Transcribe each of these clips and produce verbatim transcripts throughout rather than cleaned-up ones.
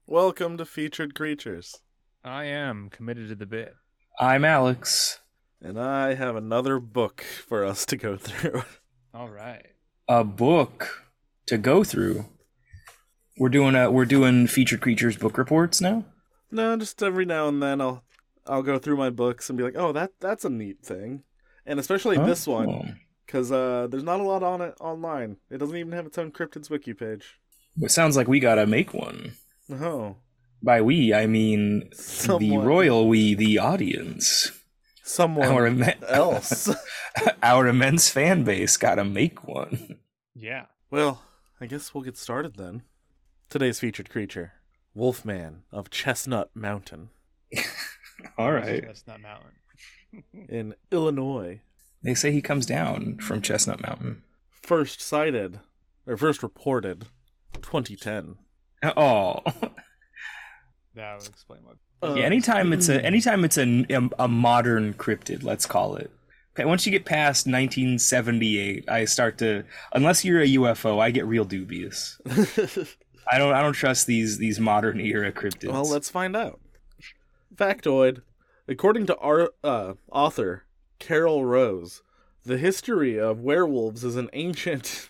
Welcome to Featured Creatures. I am committed to the bit. I'm Alex. And I have another book for us to go through. All right. A book to go through. We're doing a we're doing Featured Creatures book reports now? No, just every now and then I'll I'll go through my books and be like, oh, that that's a neat thing. And especially Oh. this one, because uh, there's not a lot on it online. It doesn't even have its own Cryptids wiki page. It sounds like we gotta make one. Oh. By we, I mean the Someone. royal we, the audience. Someone Our imme- else. Our immense fan base gotta make one. Yeah. Well, I guess we'll get started then. Today's featured creature, Wolfman of Chestnut Mountain All right. Chestnut Mountain. in Illinois. They say he comes down from Chestnut Mountain. First sighted, or first reported, twenty ten. Oh. That would explain what. Uh, Yeah, anytime it's a anytime it's a, a, a modern cryptid, let's call it. Okay, once you get past nineteen seventy-eight, I start to, unless you're a U F O, I get real dubious. I don't I don't trust these these modern era cryptids. Well, let's find out. Factoid. According to our uh, author, Carol Rose, the history of werewolves is an ancient...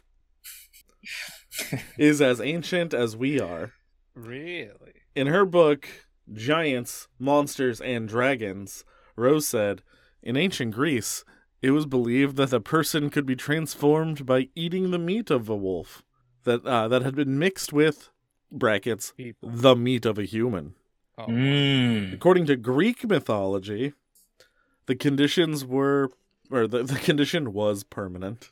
is as ancient as we are. Really? In her book, Giants, Monsters, and Dragons, Rose said, in ancient Greece, it was believed that a person could be transformed by eating the meat of a wolf that uh, that had been mixed with, brackets, People. the meat of a human. Oh. Mm. According to Greek mythology, the conditions were, or the, the condition was permanent.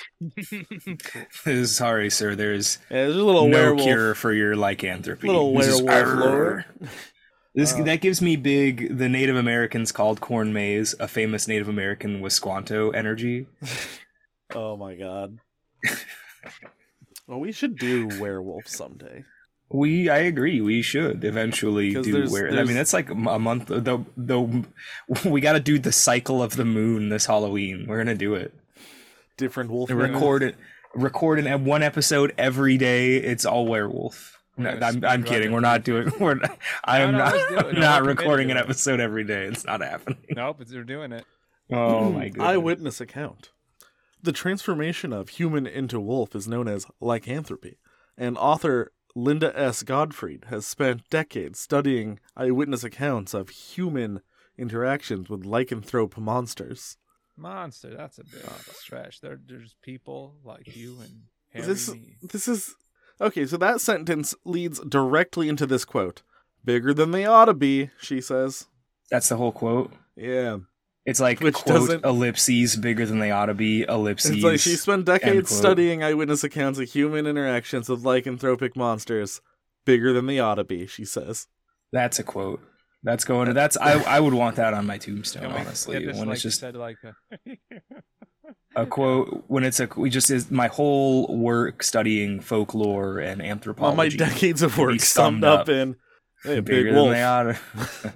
Sorry, sir. There's Yeah, there's a little no werewolf. cure for your lycanthropy. Little This is- werewolf lore. Arr. This Uh, that gives me big. The Native Americans called corn maze a famous Native American Wisconto energy. Oh my god. Well, we should do werewolf someday. We, I agree. We should eventually 'Cause do there's- where. I there's- mean, that's like a month. Though, though, we got to do the cycle of the moon this Halloween. We're gonna do it. Different wolf. And men. record it. Record an one episode every day. It's all werewolf. We're No, gonna I'm, speed I'm run kidding. it. We're not doing. We're. Not, I'm no, not. let's do it. I'm No, not we're committed recording to an it. episode every day. It's not happening. Nope, it's, they're doing it. Oh my goodness. Eyewitness account. The transformation of human into wolf is known as lycanthropy, and author Linda S. Gottfried has spent decades studying eyewitness accounts of human interactions with lycanthrope monsters. Monster, that's a bit of a stretch. They're, they're just people like you and Harry This and me. this is okay. So that sentence leads directly into this quote: "Bigger than they ought to be," she says. That's the whole quote. Yeah, It's like Which quote doesn't- ellipses bigger than they ought to be. Ellipses. it's like she spent end decades quote. studying eyewitness accounts of human interactions with lycanthropic monsters. Bigger than they ought to be, she says. That's a quote. That's going to. That's I. I would want that on my tombstone. Can we Honestly, get this, when like it's you just said, like a... a quote. When it's a. We just is my whole work studying folklore and All anthropology. my decades of to be work summed summed up up. in hey, bigger big than wolf. they ought to.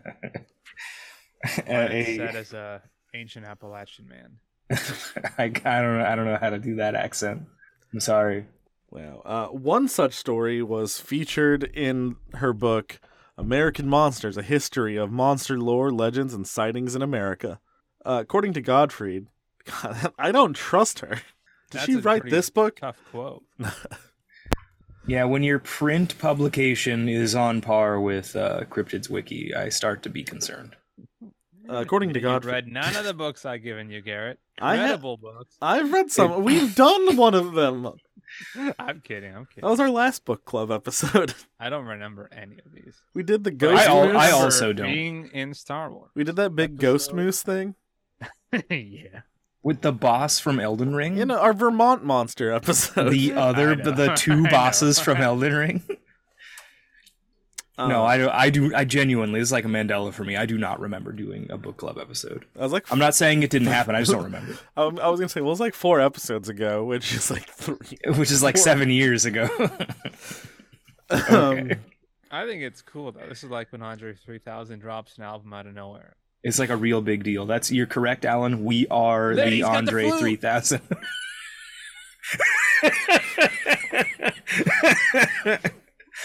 It's said as a ancient Appalachian man. I, I don't know. I don't know how to do that accent. I'm sorry. Wow. Uh, one such story was featured in her book, American Monsters, A History of Monster Lore, Legends, and Sightings in America. Uh, according to Gottfried, God, I don't trust her. Did That's she a write pretty this book? Tough quote. Yeah, when your print publication is on par with uh, Cryptids Wiki, I start to be concerned. Uh, according to You've Godfrey- read none of the books I've given you, Garrett. I ha- Credible books. I've read some. We've done one of them. I'm kidding. I'm That kidding. was our last book club episode. I don't remember any of these. We did the But ghost I al- moose. I remember also don't. Being in Star Wars. We did that big ghost episode. moose thing. Yeah. With the boss from Elden Ring? You know, our Vermont monster episode. the other, I know, the two I bosses know. from Elden Ring? Uh, no, I, do- I do. I genuinely, this is like a Mandela for me. I do not remember doing a book club episode. I was like, I'm not saying it didn't happen. I just don't remember. Um, I was gonna say, well, it was like four episodes ago, which is like three. Which is like Four- seven years ago. Um, Okay. I think it's cool though. This is like when Andre three thousand drops an album out of nowhere. It's like a real big deal. That's you're correct, Alan. We are There, the he's got the Andre flute. three thousand.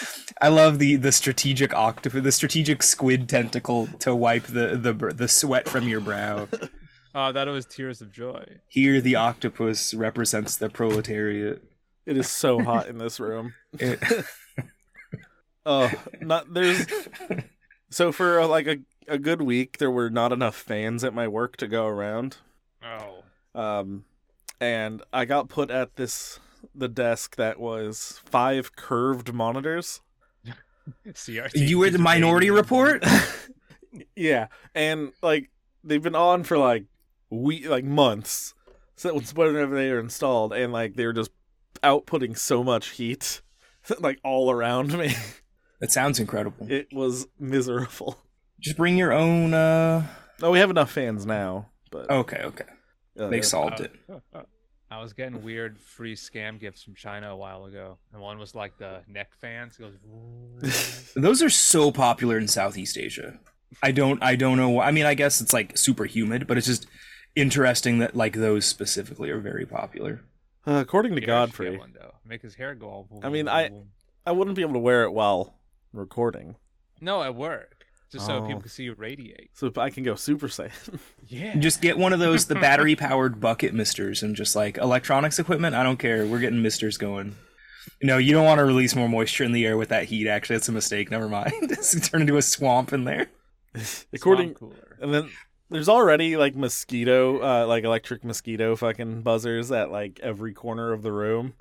I love the the strategic octopus, the strategic squid tentacle to wipe the the the sweat from your brow. Oh, I thought it was tears of joy. Here, the octopus represents the proletariat. It is so hot in this room. It- Oh, not there's. So for uh, like a a good week, there were not enough fans at my work to go around. Oh. Um, and I got put at this the desk that was five curved monitors. C R T you were the Minority Report? Yeah, and like they've been on for like we like months. So whenever they were installed, and like they were just outputting so much heat, like all around me. That sounds incredible. It was miserable. Just bring your own. uh Oh, we have enough fans now, but Okay, okay. uh, They solved it. I was getting weird free scam gifts from China a while ago, and one was like the neck fans. It goes. Those are so popular in Southeast Asia. I don't. I don't know. why- I mean, I guess it's like super humid, but it's just interesting that like those specifically are very popular. uh, according to Garrett should get Godfrey, one, though. Make his hair go all. I mean, I- I wouldn't be able to wear it while recording, No, at work, just so Oh. people can see you radiate. so I can go Super Saiyan. Yeah. Just get one of those the battery powered bucket misters and just like electronics equipment. I don't care. We're getting misters going. No, you don't want to release more moisture in the air with that heat. Actually, that's a mistake. Never mind. It's turn into a swamp in there. according, Swamp cooler. and then there's already like mosquito, uh, like electric mosquito fucking buzzers at like every corner of the room.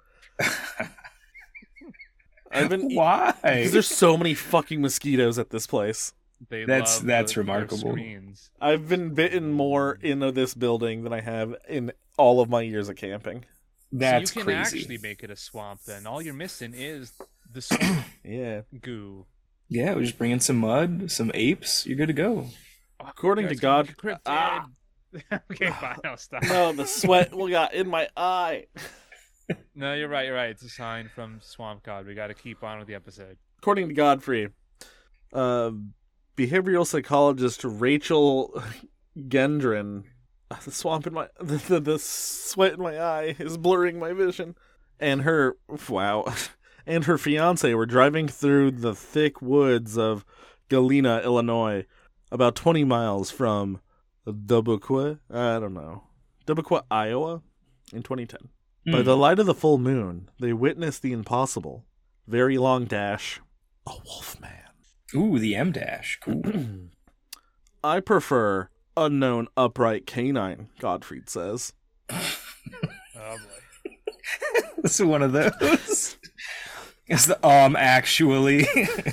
I've been Why? because there's so many fucking mosquitoes at this place. They That's- love that's the- their remarkable. screens. I've been bitten more in this building than I have in all of my years of camping. That's so you can crazy. actually make it a swamp. Then all you're missing is the swamp Yeah. goo. Yeah, we just bring in some mud, some apes. You're good to go. Oh, According guys, to God- cryptid. Ah. Okay, fine. No, stop. No, the sweat we got in my eye. No, you're right. You're right. It's a sign from Swamp God. We got to keep on with the episode. According to Godfrey, uh, behavioral psychologist Rachel Gendron, the swamp in my the, the the sweat in my eye is blurring my vision, and her wow, and her fiance were driving through the thick woods of Galena, Illinois, about twenty miles from Dubuque. I don't know, Dubuque, Iowa, in twenty ten. By Hmm. the light of the full moon, they witnessed the impossible. Very long dash. A wolf man. Ooh, the M dash. Cool. I prefer unknown upright canine, Gottfried says. Oh boy. This is one of those. It's the um actually.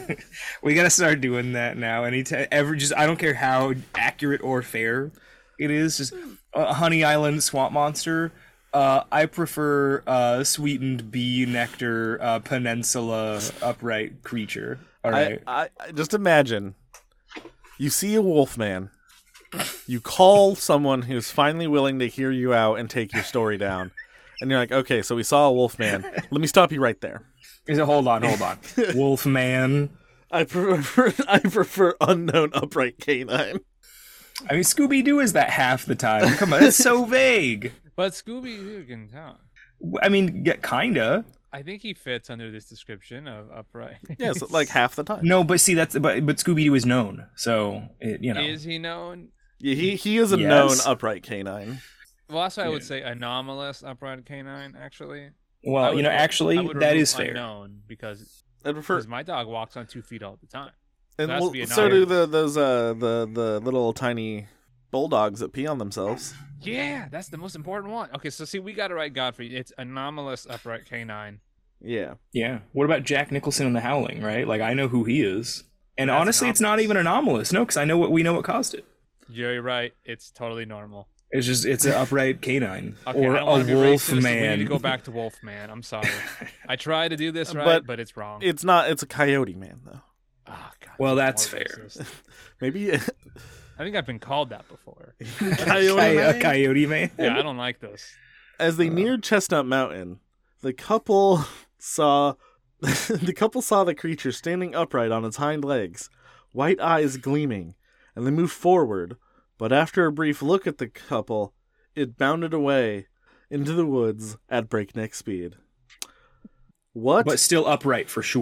We gotta start doing that now. Anytime, ever just I don't care how accurate or fair it is. Just uh, Honey Island swamp monster. Uh, I prefer uh sweetened bee nectar uh, peninsula upright creature. All right. I, I, I just imagine you see a wolf man. You call someone who's finally willing to hear you out and take your story down. And you're like, okay, so we saw a wolf man. Let me stop you right there. Is it, hold on, hold on. Wolfman. I prefer I prefer unknown upright canine. I mean, Scooby Doo is that half the time. Come on, it's so vague. But Scooby Doo can count. I mean, yeah, kinda. I think he fits under this description of upright. Yeah, so like half the time. No, but see, that's but but Scooby Doo is known, so it, you know. Is he known? Yeah, he he is a Yes. known upright canine. Well, that's why I would Yeah. say anomalous upright canine. Actually, I Well, would you know, re- actually, I would that remove is fair. Unknown because I prefer, because my dog walks on two feet all the time. and that has well, to be a so do nine. the those uh the the little tiny bulldogs that pee on themselves. Yeah, that's the most important one. Okay, so see, we got it right, Godfrey. It's anomalous upright canine. Yeah. Yeah. What about Jack Nicholson in The Howling? Right? Like, I know who he is, and That's honestly, it's not anomalous. even anomalous. No, because I know what we know what caused it. You're right. It's totally normal. It's just it's an upright canine Okay, or I don't a wanna be wolf racist. We man. need to go back to wolf man. I'm sorry. I try to do this right, But but, it's wrong. It's not. It's a coyote man though. Ah, God, Well, that's that's more fair. racist. Maybe I think I've been called that before. coyote Coy- man. a coyote man. Yeah, I don't like this. As they neared Chestnut Mountain, the couple saw the couple saw the creature standing upright on its hind legs, white eyes gleaming, and they moved forward. But after a brief look at the couple, it bounded away into the woods at breakneck speed. What? But still upright for sure.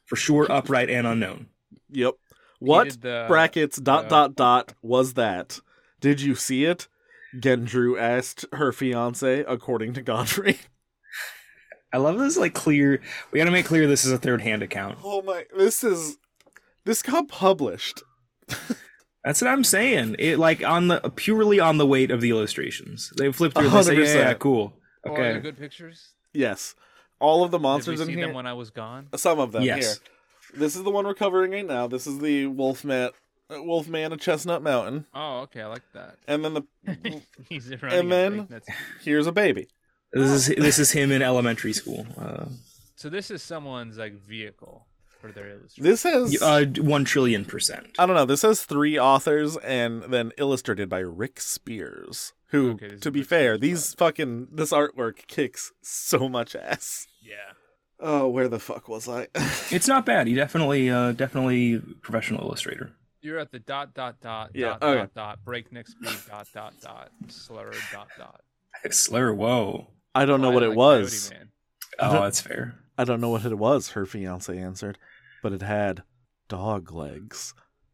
For sure, upright and unknown. Yep. What did the- brackets dot the- dot dot was that? Did you see it? Gendru asked her fiance, according to Godfrey. I love this, like, clear... We gotta make clear this is a third-hand account. Oh my, this is... This got published. That's what I'm saying. It, like, on the purely on the weight of the illustrations. They flip through and they say, one hundred yeah, percent. yeah, cool. Oh, are Okay. there good pictures? Yes. All of the Did we monsters in see here. them when I was gone? Some of them, Yes. here. This is the one we're covering right now. This is the Wolfman, uh, Wolfman of Chestnut Mountain. Oh, okay, I like that. And then the He's running And a then- thing that's- here's a baby. This is this is him in elementary school. Uh, So this is someone's like vehicle for their illustration. This has... uh, one trillion percent. I don't know. This has three authors and then illustrated by Rick Spears. Who, Okay, this to is be Rick fair, Spears' these fucking... This artwork kicks so much ass. Yeah. Oh, where the fuck was I? It's not bad. He definitely, uh, definitely professional illustrator. You're at the dot dot dot Yeah, dot okay. dot dot breakneck speed dot dot dot slur dot dot. Slur, whoa. I don't know I what it like was. Coyote Man. Oh, that's fair. I don't know what it was, her fiance answered. But it had dog legs.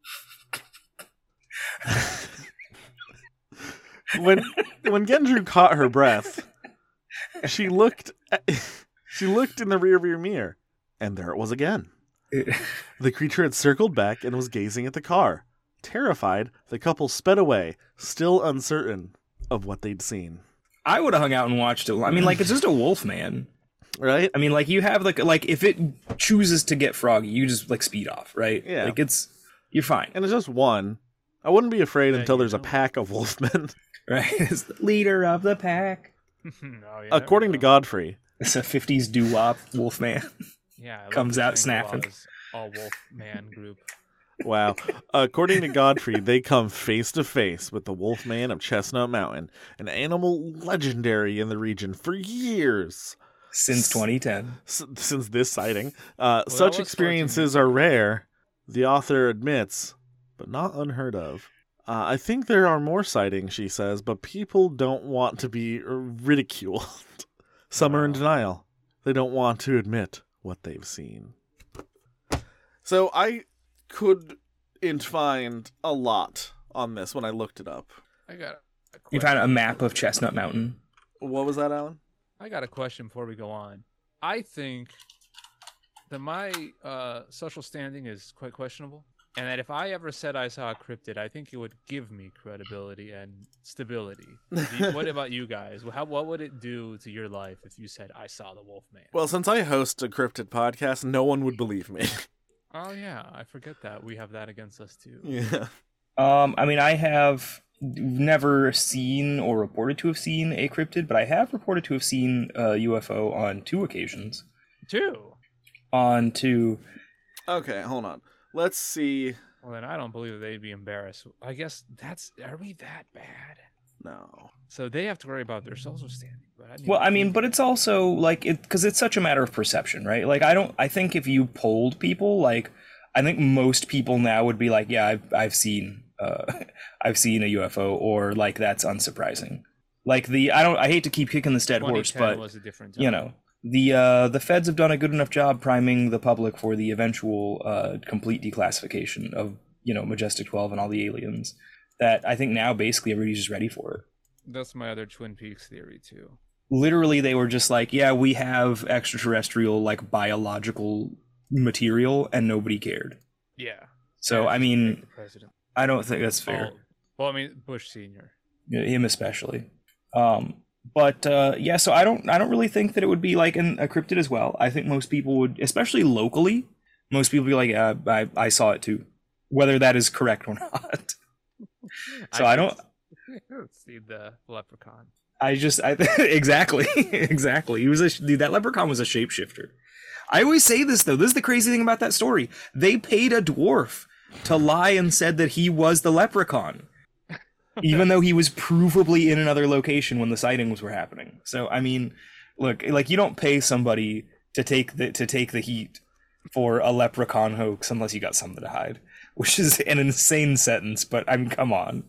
when when Gendru caught her breath, she looked at, she looked in the rearview mirror, and there it was again. The creature had circled back and was gazing at the car. Terrified, the couple sped away, still uncertain of what they'd seen. I would have hung out and watched it. I mean, like, it's just a wolf man. Right? I mean, like, you have, like, like if it chooses to get froggy, you just, like, speed off, right? Yeah. Like, it's, you're fine, And it's just one. I wouldn't be afraid Yeah, until you there's a know. pack of wolfmen. right? It's the leader of the pack. oh, yeah, According to there we go. Godfrey, It's a fifties doo-wop wolf man. yeah, I love comes the out Shangri-La's snapping. All wolf man group. wow. According to Godfrey, they come face to face with the Wolfman of Chestnut Mountain, an animal legendary in the region for years. Since twenty ten. S- since this sighting. Uh, that such was experiences are rare, the author admits, but not unheard of. Uh, I think there are more sightings, she says, but people don't want to be ridiculed. Some are in Wow. denial. They don't want to admit what they've seen. So I couldn't find a lot on this when I looked it up. I got. A You question. found a map of Chestnut Mountain. What was that, Alan? I got a question before we go on. I think that my uh, social standing is quite questionable, and that if I ever said I saw a cryptid, I think it would give me credibility and stability. Do you- what about you guys? How what would it do to your life if you said I saw the Wolfman? Well, since I host a cryptid podcast, no one would believe me. Oh yeah, I forget that we have that against us too. Yeah. Um, I mean, I have never seen or reported to have seen a cryptid, but I have reported to have seen a U F O on two occasions. Two. On two. Okay, hold on. Let's see. Well, then I don't believe that they'd be embarrassed. I guess that's are we that bad? No. So they have to worry about their social standing. But I Well, I mean, but it's also like it because it's such a matter of perception, right? Like, I don't. I think if you polled people, like, I think most people now would be like, yeah, I've I've seen, uh, I've seen a U F O, or like that's unsurprising. Like the I don't. I hate to keep kicking this dead horse, twenty ten but was a different you time. know, the uh, the feds have done a good enough job priming the public for the eventual uh, complete declassification of, you know, Majestic twelve and all the aliens, that I think now basically everybody's just ready for it. That's my other Twin Peaks theory too. Literally, they were just like, yeah, we have extraterrestrial, like, biological material, and nobody cared. Yeah. So, Yeah, I just mean, make the president. I don't think that's fair. Oh, well, I mean Bush Senior. Yeah, him especially. Um, but uh, yeah, so I don't, I don't really think that it would be like an, a cryptid as well. I think most people would, especially locally, most people would be like, yeah, I, I saw it too, whether that is correct or not. So I don't. see the leprechaun. I just, I exactly, exactly. He was a dude, that leprechaun was a shapeshifter. I always say this though. This is the crazy thing about that story. They paid a dwarf to lie and said that he was the leprechaun, even though he was provably in another location when the sightings were happening. So I mean, look, like, you don't pay somebody to take the to take the heat for a leprechaun hoax unless you got something to hide, which is an insane sentence. But I mean, come on.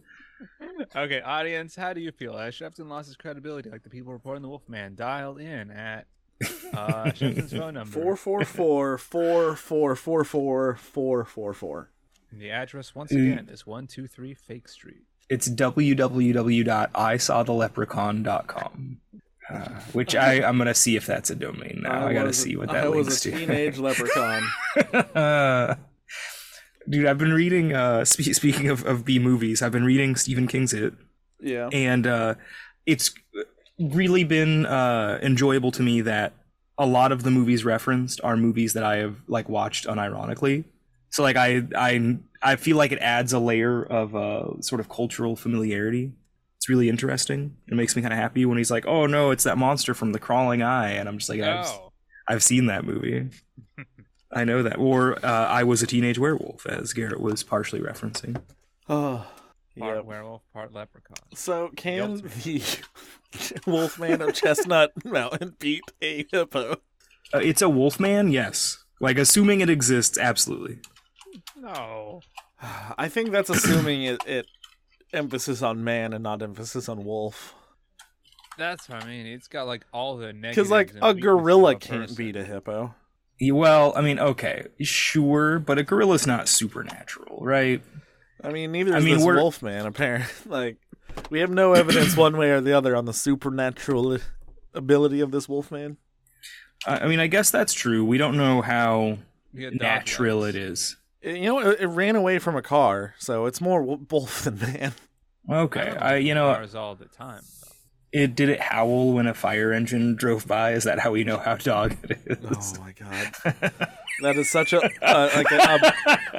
Okay, audience, how do you feel? Has Shepton lost his credibility like the people reporting the Wolfman? Dial in at Uh, Shenton's phone number. Four four four four four four four four four four. And the address once again is one two three Fake Street. It's w w w dot i saw the leprechaun dot com. Uh, which I, I'm going to see if that's a domain now. I, I got to see what that I links was a to. teenage leprechaun. uh, dude, I've been reading, uh, spe- speaking of, of B movies, I've been reading Stephen King's It. Yeah. And uh, it's really been uh, enjoyable to me that a lot of the movies referenced are movies that I have like watched unironically. So like I I I feel like it adds a layer of uh, sort of cultural familiarity. It's really interesting. It makes me kind of happy when he's like, "Oh no, it's that monster from The Crawling Eye," and I'm just like, "I've, Oh. I've seen that movie. I know that." Or uh, "I Was a Teenage Werewolf," as Garrett was partially referencing. Oh, Part yeah. werewolf, part leprechaun. So can Guilty. the Wolfman of Chestnut Mountain beat a hippo? Uh, it's a Wolfman, yes. Like assuming it exists, absolutely. No. I think that's assuming it, it emphasis on man and not emphasis on wolf. That's what I mean. It's got like all the negatives. Because like and a weaknesses gorilla of a can't person. beat a hippo. Yeah, well, I mean, okay, sure, but a gorilla's not supernatural, right? I mean, neither I is mean, this we're- Wolfman. Apparently, like we have no evidence one way or the other on the supernatural ability of this Wolfman. I I mean, I guess that's true. We don't know how You get dog natural legs. it is. It- you know, it, it ran away from a car, so it's more wo- wolf than man. Okay, don't I you know, cars all the time. though. it did it howl when a fire engine drove by? Is that how we know how dog it is? Oh my god, that is such a uh, like a,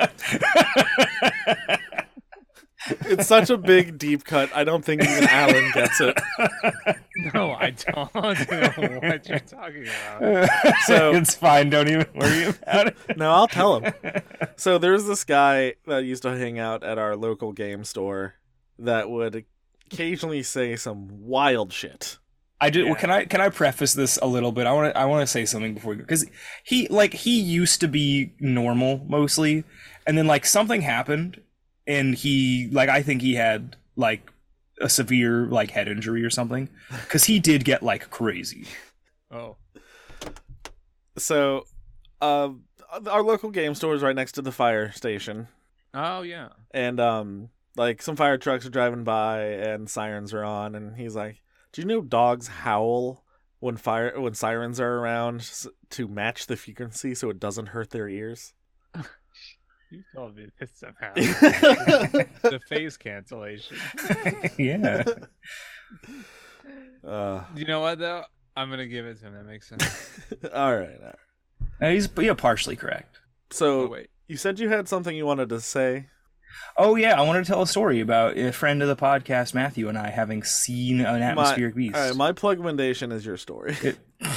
a it's such a big deep cut. I don't think even Alan gets it. No, I don't know what you're talking about. So- It's fine. Don't even worry about it. No, I'll tell him. So there's this guy that used to hang out at our local game store that would occasionally say some wild shit. I did. Well, Yeah. can I can I preface this a little bit? I want to I want to say something before we go, because he like he used to be normal mostly, and then like something happened, and he like I think he had like a severe like head injury or something, because he did get like crazy. Oh, So, uh, our local game store is right next to the fire station, oh yeah. and um, like some fire trucks are driving by and sirens are on, and he's like, "Do you know dogs howl when fire when sirens are around s- to match the frequency so it doesn't hurt their ears?" You told me this somehow. The phase cancellation. Yeah. uh, You know what though? I'm gonna give it to him. That makes sense. all right, all right. Uh, He's yeah partially correct. So Oh wait. you said you had something you wanted to say. Oh yeah, I wanted to tell a story about a friend of the podcast, Matthew, and I having seen an atmospheric beast. All right, my plug recommendation is your story. It-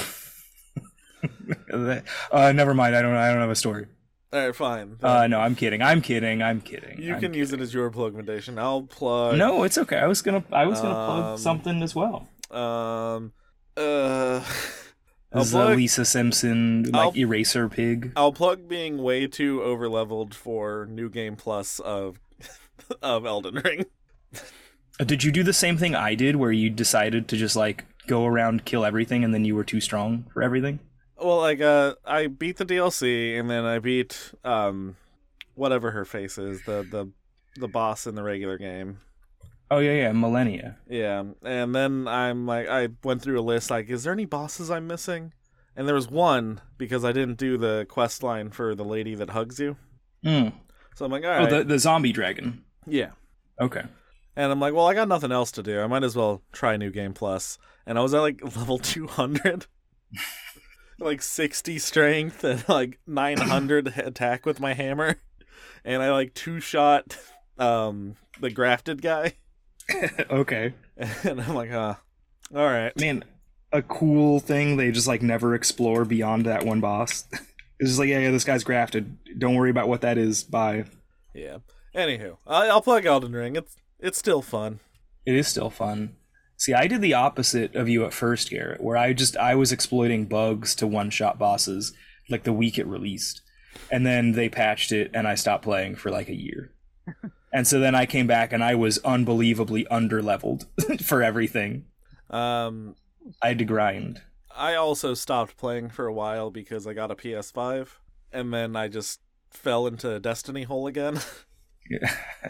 uh, never mind. I don't. I don't have a story. All right, fine. Uh, no, I'm kidding. I'm kidding. I'm kidding. you I'm can use it as your plug recommendation. I'll plug. No, it's okay. I was gonna. I was gonna Um, plug something as well. Um. Uh. I'll This is a plug, Lisa Simpson like I'll- eraser pig. I'll plug being way too overleveled for New Game Plus of of Elden Ring. Uh, Did you do the same thing I did, where you decided to just like go around kill everything, and then you were too strong for everything? Well, like uh, I beat the D L C and then I beat um, whatever her face is, the the the boss in the regular game. Oh yeah, yeah, millennia. Yeah, and then I'm like, I went through a list, like, is there any bosses I'm missing? And there was one, because I didn't do the quest line for the lady that hugs you. Mm. So I'm like, all Oh, right. the the zombie dragon. Yeah. Okay. And I'm like, well, I got nothing else to do. I might as well try New Game Plus. And I was at, like, level two hundred. Like, sixty strength and, like, nine hundred attack with my hammer. And I, like, two-shot um, the grafted guy. Okay. And I'm like, huh. All right. Man, a cool thing they just like never explore beyond that one boss. It's just like, yeah, yeah, this guy's grafted. Don't worry about what that is. Bye. Yeah. Anywho, I- I'll plug Elden Ring. It's it's still fun. It is still fun. See, I did the opposite of you at first, Garrett, where I just I was exploiting bugs to one-shot bosses like the week it released. And then they patched it and I stopped playing for like a year. And so then I came back and I was unbelievably under-leveled for everything. Um, I had to grind. I also stopped playing for a while because I got a P S five, and then I just fell into a Destiny hole again. Yeah.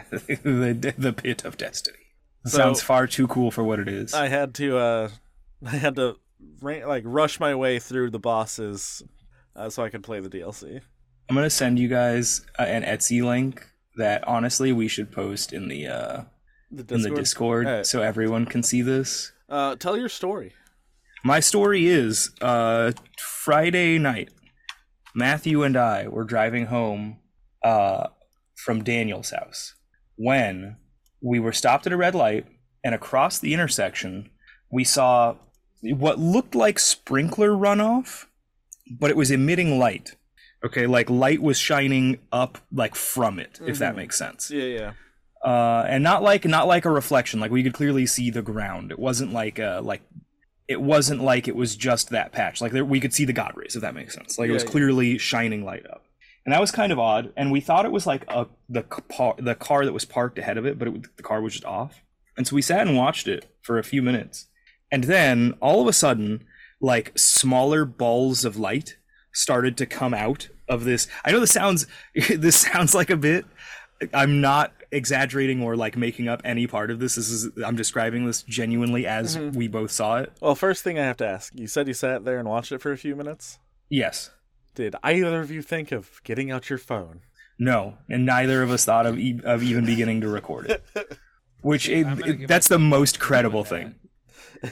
the the pit of destiny. So, Sounds far too cool for what it is. I had to, uh, I had to, like, rush my way through the bosses uh, so I could play the D L C. I'm gonna send you guys uh, an Etsy link that honestly we should post in the uh, The in the Discord Right. so everyone can see this. Uh, tell your story. My story is uh, Friday night. Matthew and I were driving home uh, from Daniel's house when we were stopped at a red light, and across the intersection we saw what looked like sprinkler runoff, but it was emitting light. Okay, like light was shining up like from it, if that Mhm. makes sense. Yeah, yeah. Uh, and not like not like a reflection. Like we could clearly see the ground. It wasn't like uh like it wasn't like it was just that patch. Like there, we could see the god rays, if that makes sense. Like it was Yeah, yeah. clearly shining light up, and that was kind of odd. And we thought it was like a the car the car that was parked ahead of it, but it, the car was just off. And so we sat and watched it for a few minutes, and then all of a sudden, like smaller balls of light started to come out of this. I know this sounds this sounds like a bit. I'm not exaggerating or like making up any part of this. This is I'm describing this genuinely as Mhm. we both saw it. Well, first thing I have to ask, you said you sat there and watched it for a few minutes? Yes. Did either of you think of getting out your phone? No, and neither of us thought of e- of even beginning to record it. Which it, I'm gonna it- give that's the myself most a point credible with that. thing.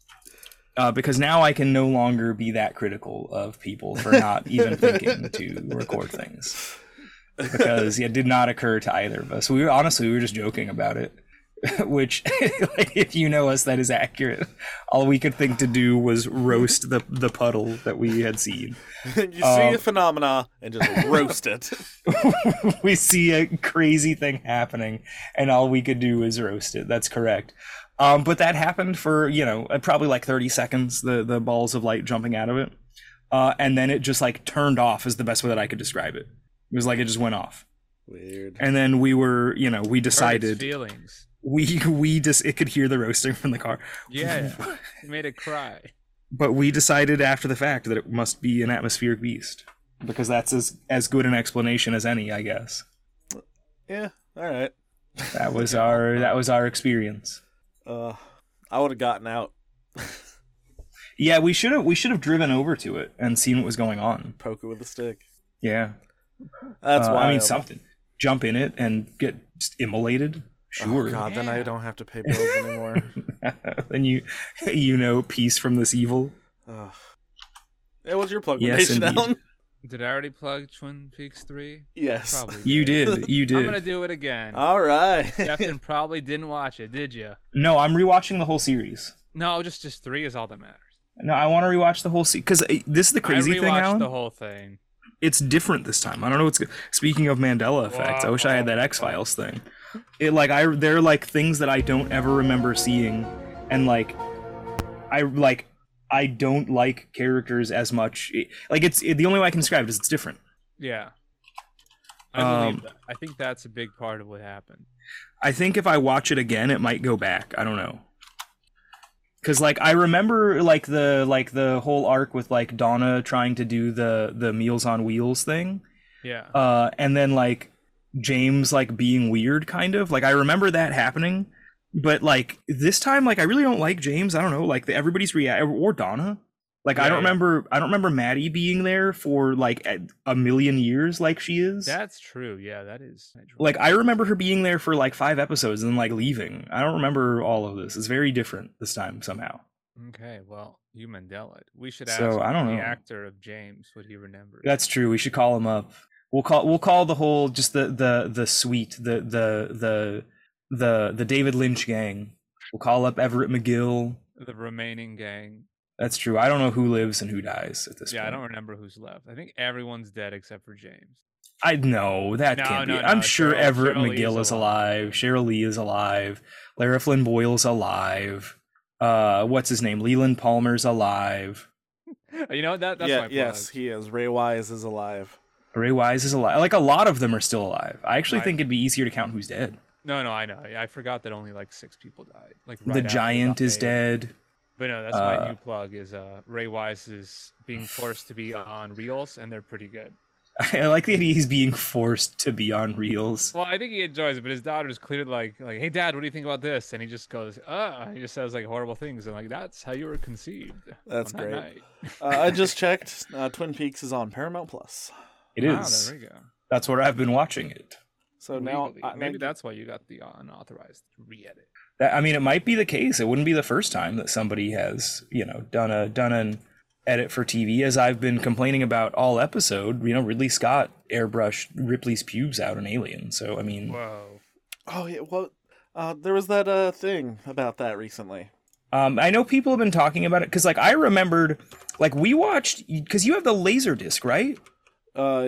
Uh, because now I can no longer be that critical of people for not even thinking to record things. Because it did not occur to either of us. We were honestly we were just joking about it. Which, like, if you know us, that is accurate. All we could think to do was roast the the puddle that we had seen. You see Um, a phenomena and just roast it. We see a crazy thing happening, and all we could do is roast it. That's correct. Um, but that happened for, you know, probably like thirty seconds, the, the balls of light jumping out of it. Uh, and then it just like turned off is the best way that I could describe it. It was like it just went off. Weird. And then we were, you know, we Hurt its decided feelings. we we just it could hear the roasting from the car. Yeah, it made it cry. But we decided after the fact that it must be an atmospheric beast, because that's as as good an explanation as any, I guess. Yeah, all right. That was our that was our experience. Uh, I would have gotten out, Yeah, we should have we should have driven over to it and seen what was going on. poke it with a stick. Yeah, That's Uh, why I mean something. Jump in it and get just immolated. Sure. Oh god, then I Yeah. don't have to pay bills anymore. Then you you know peace from this evil. Ugh. Hey, what's your plug Yes, nation indeed. down? Did I already plug Twin Peaks three? Yes. Probably. You did. You I'm gonna did. do it again. All right. Captain probably didn't watch it, did you? No, I'm rewatching the whole series. No, just just three is all that matters. No, I want to rewatch the whole series because this is the crazy I thing, rewatched Alan. the whole thing. It's different this time. I don't know what's. Speaking of Mandela effects, I wish I had that X Files thing. It like I there are like things that I don't ever remember seeing, and like I like I don't like characters as much. It- like it's it, the only way I can describe it is it's different. Yeah. I Um, believe that. I think that's a big part of what happened. I think if I watch it again, it might go back. I don't know. Cause like I remember like the like the whole arc with like Donna trying to do the the Meals on Wheels thing. Yeah. Uh, and then like James like being weird, kind of like I remember that happening, but like this time, like I really don't like James. I don't know, like the, everybody's react or Donna. Like I Yeah, don't yeah. remember, I don't remember Maddie being there for like a, a million years, like she is. That's true. Yeah, that is. Like I remember her being there for like five episodes and then like leaving. I don't remember all of this. It's very different this time somehow. Okay, well, you Mandela. We should So, ask I don't the know. actor of James what he remembers. That's true. We should call him up. We'll call we'll call the whole just the the the suite the the the the the David Lynch gang. We'll call up Everett McGill. the remaining gang. That's true. I don't know who lives and who dies at this Yeah, I point. don't remember who's left. I think everyone's dead except for James. I know that No, can't no, be. no, I'm sure Cheryl- Everett Cheryl Lee McGill is is alive. Cheryl Lee is alive. Lara Flynn Boyle's alive. Uh, what's his name? Leland Palmer's alive. You know that that's yeah, my plug. yes, he is. Ray Wise is alive. Ray Wise is alive. Like a lot of them are still alive. I actually Right. think it'd be easier to count who's dead. No, no, I know. I forgot that only like six people died. Like right the after Giant is Buffet. dead. But no, that's Uh, my new plug. Is uh, Ray Wise is being forced to be on Reels, and they're pretty good. I like the idea he's being forced to be on Reels. Well, I think he enjoys it, but his daughter's clearly like, like, "Hey, Dad, what do you think about this?" And he just goes, "Uh," he just says like horrible things, and like, "That's how you were conceived." That's on that great. night." Uh, I just checked. Uh, Twin Peaks is on Paramount Plus. It Wow, is. there we go. That's where I've been watching it. So now, Legally. I, maybe I- that's why you got the unauthorized re-edit. That, I mean, it might be the case. It wouldn't be the first time that somebody has, you know, done a done an edit for T V. As I've been complaining about all episode, you know, Ridley Scott airbrushed Ripley's pubes out in Alien. So I mean, Whoa. Oh yeah, well, uh, there was that uh thing about that recently. um, I know people have been talking about it because, like, I remembered, like, we watched because you have the laser disc, right? Uh,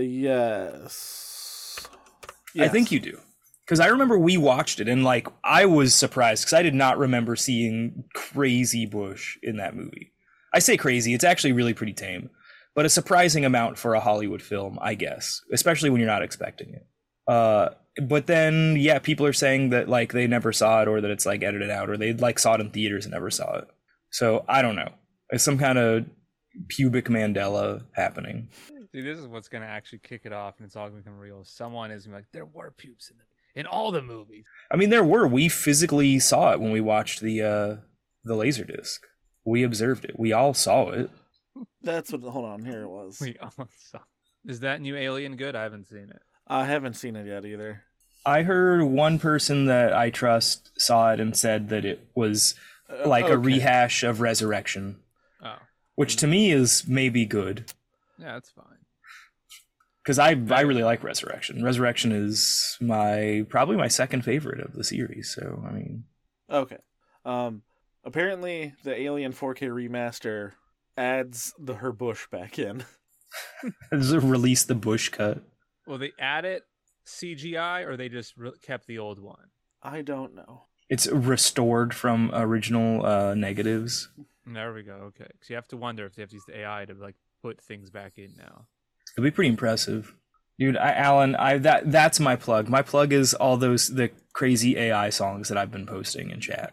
yes. I think you do. Because I remember we watched it and, like, I was surprised because I did not remember seeing crazy Bush in that movie. I say crazy, it's actually really pretty tame, but a surprising amount for a Hollywood film, I guess, especially when you're not expecting it. Uh, but then, yeah, people are saying that, like, they never saw it or that it's, like, edited out or they, like, saw it in theaters and never saw it. So, I don't know. There's some kind of pubic Mandela happening. Dude, this is what's gonna actually kick it off, and it's all gonna become real. Someone is gonna be like, "There were pubes in them in all the movies." I mean, there were. We physically saw it when we watched the uh, the Laserdisc. We observed it. We all saw it. That's what. Hold on, here it was. We all saw. Is that new Alien good? I haven't seen it. I haven't seen it yet either. I heard one person that I trust saw it and said that it was Uh, like a okay. rehash of Resurrection, Oh, which to me is maybe good yeah, that's fine. because I I really like Resurrection. Resurrection is my probably my second favorite of the series. So I mean, Okay. Um. Apparently, the Alien four K remaster adds the her bush back in. does it release the Bush cut? Will they add it C G I or they just re- kept the old one? I don't know. It's restored from original uh, negatives. There we go. Okay, because you have to wonder if they have to use the A I to like put things back in now. It'll be pretty impressive, dude. I, Alan, I that that's my plug. My plug is all those the crazy A I songs that I've been posting in chat.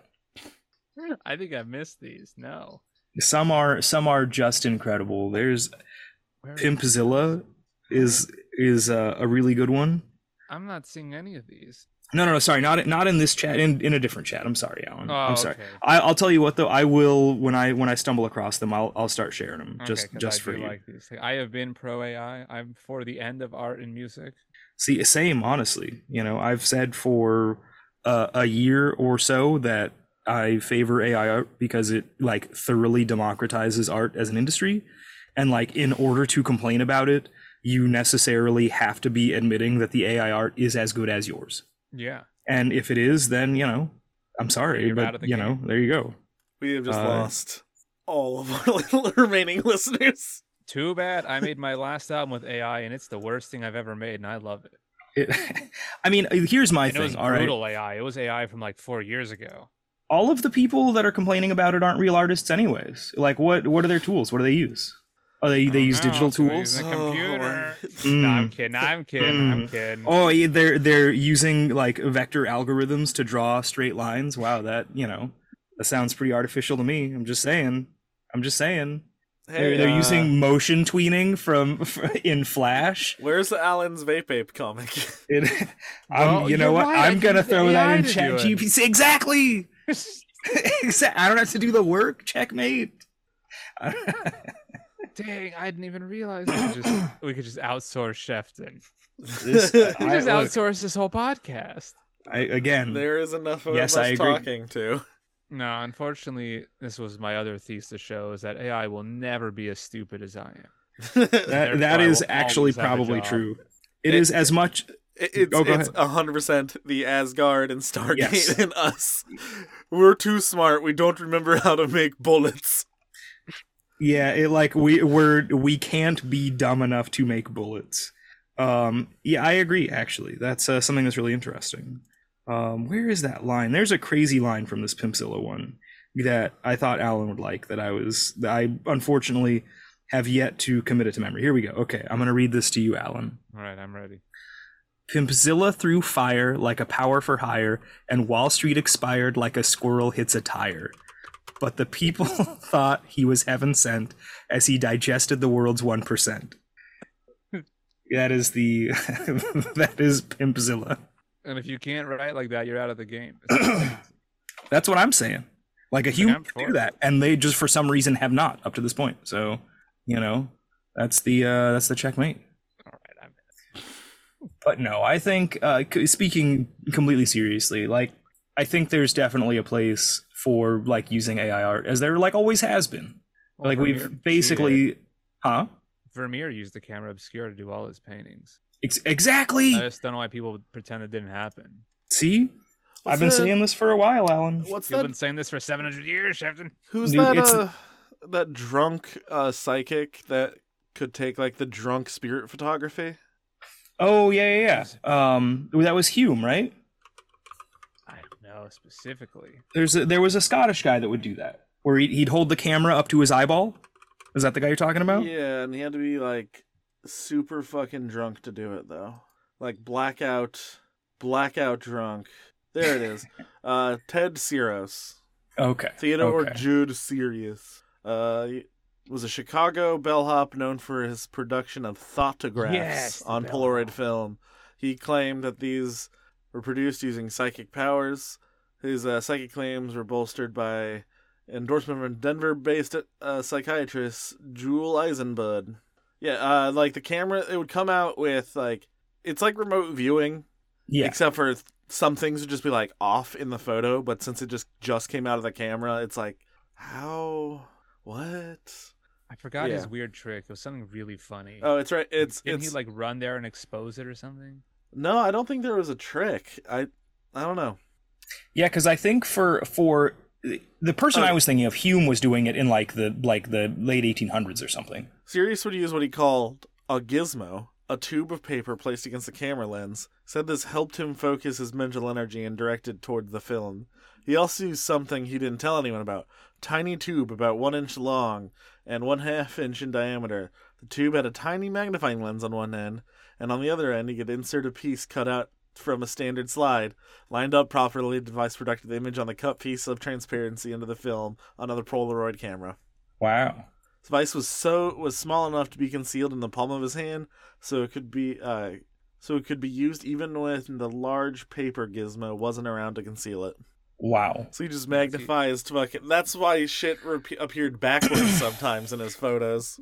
I think I missed these. No. Some are some are just incredible. There's Where Pimpzilla is is uh, a really good one. I'm not seeing any of these. No, no, no. Sorry, not not in this chat. In in a different chat. I'm sorry, Alan. Oh, I'm sorry. okay. I, I'll tell you what though. I will when I when I stumble across them. I'll I'll start sharing them Okay, just 'cause just I for do you. like these. Like, I have been pro A I. I'm for the end of art and music. See, same, honestly. You know, I've said for uh, a year or so that I favor A I art because it like thoroughly democratizes art as an industry. And like in order to complain about it, you necessarily have to be admitting that the A I art is as good as yours. Yeah. And if it is, then, you know, I'm sorry, You're out of but the you know, game. there you go. We have just Uh, lost all of our little remaining listeners. Too bad. I made my last album with A I, and it's the worst thing I've ever made, and I love it. It, I mean, here's my And it was thing, all right? brutal A I. It was A I from like four years ago. All of the people that are complaining about it aren't real artists anyways. Like what what are their tools? What do they use? Oh, they they I use don't know, digital so they're tools? using a Oh, computer. Mm. No, I'm kidding. I'm kidding. I'm Mm. kidding. Oh, yeah, they're they're using like vector algorithms to draw straight lines. Wow, that, you know, that sounds pretty artificial to me. I'm just saying. I'm just saying. they're they're uh, using motion tweening from in Flash. Where's the Alan's Vape Ape comic? It, I'm, Well, you know you're what? right, I I'm gonna used throw A that I in to Chat do it. G P T. Exactly. Exact- I don't have to do the work. Checkmate. Dang, I didn't even realize we could just, we could just outsource Shefton. This- We I- just look, outsource this whole podcast. I, again, There is enough of Yes, us I agree. talking to. No, unfortunately, this was my other thesis show: is that A I will never be as stupid as I am. that Therefore, that I is will actually always have a probably job. true. It It- is as much. It- It's Oh, go it's ahead. a hundred percent the Asgard and Stargate Yes. and us. We're too smart. We don't remember how to make bullets. Yeah, it like we we're we can't be dumb enough to make bullets. Um, yeah, I agree. Actually, that's uh, something that's really interesting. Um, where is that line? There's a crazy line from this Pimpzilla one that I thought Alan would like. That I was that I unfortunately have yet to commit it to memory. Here we go. Okay, I'm gonna read this to you, Alan. All right, I'm ready. Pimpzilla threw fire like a power for hire, and Wall Street expired like a squirrel hits a tire. but the people thought he was heaven sent as he digested the world's one percent. That is the that is Pimpzilla. And if you can't write like that, you're out of the game. That's what I'm saying. Like a human I'm can for do that, and they just for some reason have not up to this point. So, you know, that's the uh, that's the checkmate. All right, I'm in. But no, I think uh, c- speaking completely seriously, like I think there's definitely a place for like using A I art, as there like always has been. Well, Like Vermeer we've basically, cheated. huh? Vermeer used the camera obscura to do all his paintings. Ex- exactly. I just don't know why people would pretend it didn't happen. See, What's I've been that- saying this for a while, Alan. What's You've that? been saying this for seven hundred years, Shefton. Who's Dude, that? it's- Uh, that drunk uh, psychic that could take like the drunk spirit photography. Oh yeah, yeah, yeah. Um, that was Hume, right? I don't know specifically. There's a, there was a Scottish guy that would do that, where he'd, he'd hold the camera up to his eyeball. Is that the guy you're talking about? Yeah, and he had to be like super fucking drunk to do it though. Like blackout, blackout drunk. There it is. uh, Ted Siros. Okay. Theodore okay. Jude Sirius. Uh, he was a Chicago bellhop known for his production of thoughtographs Yes, the on bellhop. Polaroid film. He claimed that these were produced using psychic powers. His uh, psychic claims were bolstered by endorsement from Denver-based uh, psychiatrist Jewel Eisenbud. Yeah, uh, like the camera, it would come out with like it's like remote viewing, Yeah. except for th- some things would just be like off in the photo. But since it just just came out of the camera, it's like how what? I forgot his Yeah. weird trick. It was something really funny. Oh, it's right. It's Didn't it's he like run there and expose it or something? no. I don't think there was a trick. I I don't know. Yeah, because I think for for the person Oh. I was thinking of, Hume was doing it in like the like the late eighteen hundreds or something. Sirius would use what he called a gizmo, a tube of paper placed against the camera lens. Said this helped him focus his mental energy and direct it toward the film. He also used something he didn't tell anyone about. Tiny tube about one inch long and one half inch in diameter. The tube had a tiny magnifying lens on one end, and on the other end he could insert a piece cut out from a standard slide. Lined up properly, the device projected the image on the cut piece of transparency into the film on another Polaroid camera. Wow. The device was so was small enough to be concealed in the palm of his hand, so it could be uh, so it could be used even when the large paper gizmo wasn't around to conceal it. Wow. So he just magnifies fucking. That's why shit rep- appeared backwards sometimes in his photos.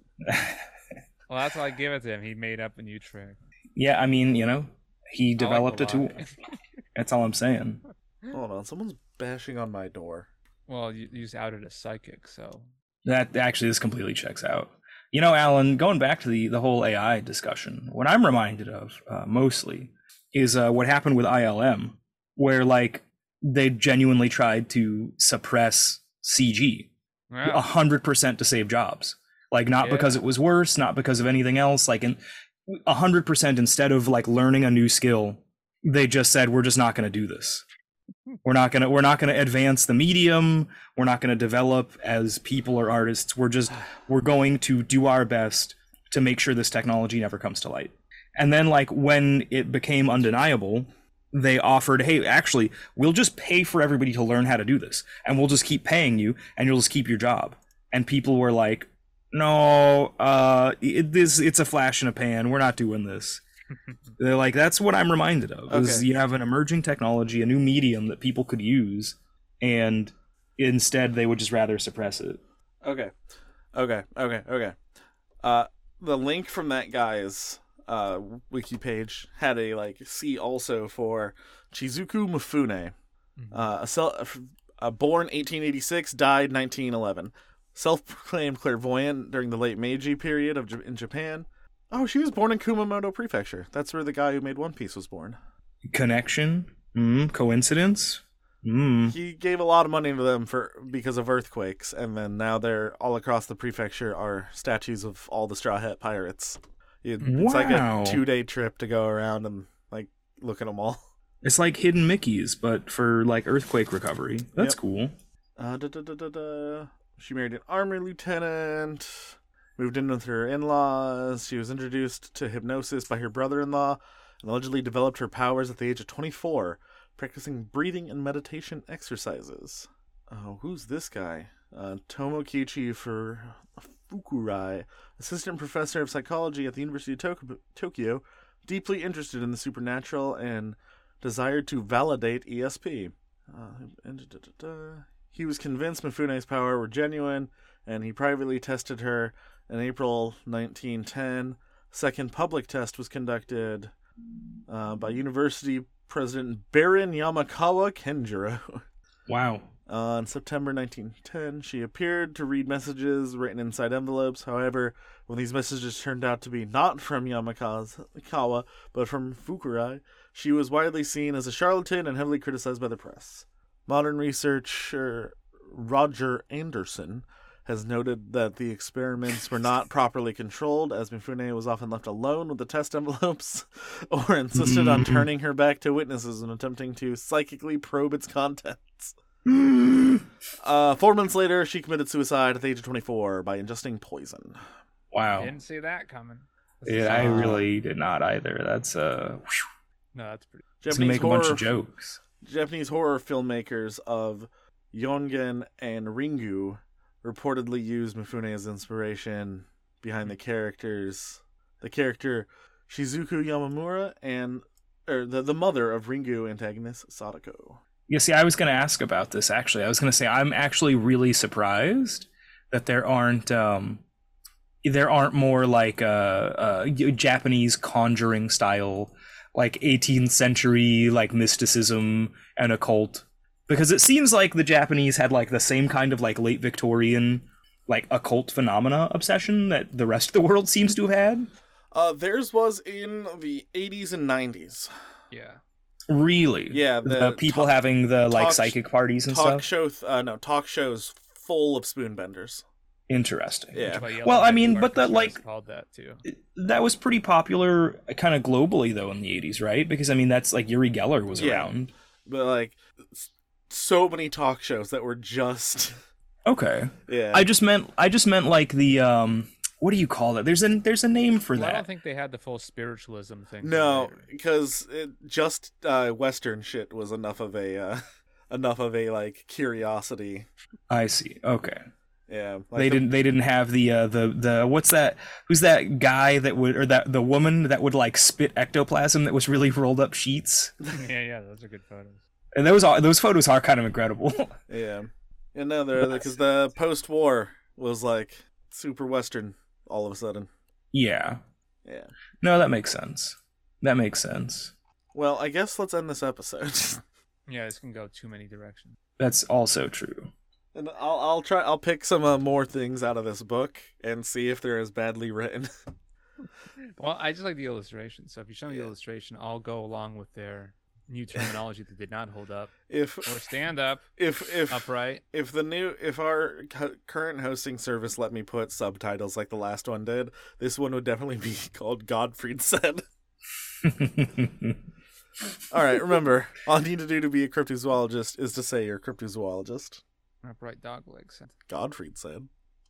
Well, that's why I give it to him. He made up a new trick. Yeah, I mean, you know, he I like developed the a tool. lie. That's all I'm saying. Hold on, someone's bashing on my door. Well, you, you just outed a psychic, so That actually this completely checks out. You know, Alan, going back to the the whole A I discussion, what I'm reminded of uh, mostly is uh, what happened with I L M, where like they genuinely tried to suppress C G a yeah. hundred percent to save jobs. Like not Yeah. because it was worse, not because of anything else. Like in a hundred percent instead of like learning a new skill, they just said we're just not going to do this. We're not gonna we're not gonna advance the medium. We're not gonna develop as people or artists. We're just we're going to do our best to make sure this technology never comes to light. And then like when it became undeniable, they offered, hey, actually, we'll just pay for everybody to learn how to do this, and we'll just keep paying you, and you'll just keep your job. And people were like, no, uh, it, this it's a flash in a pan. We're not doing this. They're like, that's what I'm reminded of. Is Okay. you have an emerging technology, a new medium that people could use, and instead they would just rather suppress it. Okay, okay, okay, okay. Uh, the link from that guy's uh wiki page had a like see also for Chizuku Mifune, uh, a, cel- a born eighteen eighty-six, died nineteen eleven, self-proclaimed clairvoyant during the late Meiji period of J- in Japan. Oh, she was born in Kumamoto Prefecture. That's where the guy who made One Piece was born. Connection? Mm, coincidence? Mm. He gave a lot of money to them for because of earthquakes, and then now they're all across the prefecture are statues of all the Straw Hat pirates. It- It's like Wow. a two-day trip to go around and like look at them all. It's like hidden Mickeys, but for like earthquake recovery. That's Yep. cool. Uh, da, da, da, da, da. She married an army lieutenant, moved in with her in-laws. She was introduced to hypnosis by her brother-in-law and allegedly developed her powers at the age of twenty-four, practicing breathing and meditation exercises. Oh, who's this guy? Uh, Tomokichi for Fukurai, assistant professor of psychology at the University of Tok- Tokyo, deeply interested in the supernatural and desired to validate E S P. Uh, and da, da, da. He was convinced Mifune's power were genuine, and he privately tested her. In April nineteen ten, second public test was conducted uh, by University President Baron Yamakawa Kenjiro. Wow. Uh, in September nineteen ten, she appeared to read messages written inside envelopes. However, when these messages turned out to be not from Yamakawa, but from Fukurai, she was widely seen as a charlatan and heavily criticized by the press. Modern researcher Roger Anderson has noted that the experiments were not properly controlled, as Mifune was often left alone with the test envelopes, or insisted on turning her back to witnesses and attempting to psychically probe its contents. uh, four months later, she committed suicide at the age of twenty-four by ingesting poison. Wow. Didn't see that coming. Yeah, I really did not either. That's uh, whew. No, that's pretty. It's gonna Japanese make a bunch horror, of jokes. Japanese horror filmmakers of Yongen and Ringu reportedly used Mifune as inspiration behind the characters, the character Shizuku Yamamura and or the the mother of Ringu antagonist Sadako. Yeah, see, I was going to ask about this, actually. I was going to say, I'm actually really surprised that there aren't, um, there aren't more, like, uh, uh, Japanese conjuring style, like, eighteenth century, like, mysticism and occult. Because it seems like the Japanese had, like, the same kind of, like, late Victorian, like, occult phenomena obsession that the rest of the world seems to have had. Uh, theirs was in the eighties and nineties. Yeah. Really? Yeah, the, the people talk, having the like talk, psychic parties and talk stuff. Show, uh, no, talk shows full of spoonbenders. Interesting. Yeah. Well, I mean, but that like called that too. That was pretty popular, kind of globally though, in the eighties, right? Because I mean, that's like Uri Geller was yeah. around. But like, so many talk shows that were just okay. Yeah. I just meant, I just meant like the um. What do you call it? There's a there's a name for well, that. I don't think they had the full spiritualism thing. No, because it just uh, Western shit was enough of a uh, enough of a like curiosity. I see. Okay. Yeah, like they the, didn't. They didn't have the uh, the the what's that? Who's that guy that would or that the woman that would like spit ectoplasm that was really rolled up sheets? yeah, yeah, those are good photos. And those are those photos are kind of incredible. yeah, and no, they're because the post war was like super Western. All of a sudden. Yeah. Yeah. No, that makes sense. That makes sense. Well, I guess let's end this episode. yeah, this can go too many directions. That's also true. And I'll I'll try I'll pick some uh, more things out of this book and see if they're as badly written. well, I just like the illustration. So if you show me yeah. the illustration, I'll go along with their new terminology that did not hold up. If or stand up. If if upright. If the new if our cu- current hosting service let me put subtitles like the last one did, this one would definitely be called Godfried Said. All right, remember, all you need to do to be a cryptozoologist is to say you're a cryptozoologist. Upright dog legs. Godfried Said.